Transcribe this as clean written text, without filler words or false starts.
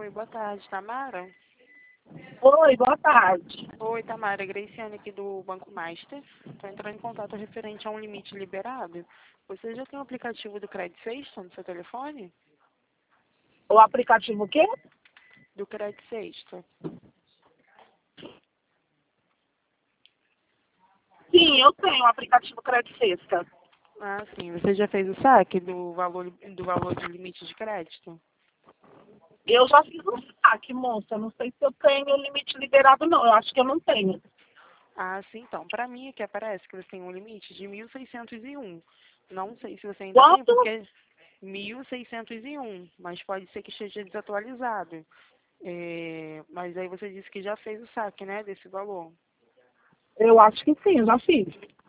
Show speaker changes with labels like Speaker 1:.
Speaker 1: Oi, boa tarde, Tamara?
Speaker 2: Oi, boa tarde.
Speaker 1: Oi, Tamara, Graciane aqui do Banco Master. Estou entrando em contato referente a um limite liberado. Você já tem o aplicativo do Credit Sexto no seu telefone?
Speaker 2: O aplicativo o quê?
Speaker 1: Do Credit Sexto.
Speaker 2: Sim, eu tenho o aplicativo Crédito Sexta.
Speaker 1: Ah, sim. Você já fez o saque do valor de limite de crédito?
Speaker 2: Eu já fiz um saque, moça. Não sei se eu tenho limite liberado, não. Eu acho que eu não tenho.
Speaker 1: Ah, sim, então. Para mim aqui aparece que você tem um limite de 1.601. Não sei se você ainda tem,
Speaker 2: Quanto?
Speaker 1: porque 1.601, mas pode ser que esteja desatualizado. Mas aí você disse que já fez o saque, né, desse valor.
Speaker 2: Eu acho que sim, eu já fiz.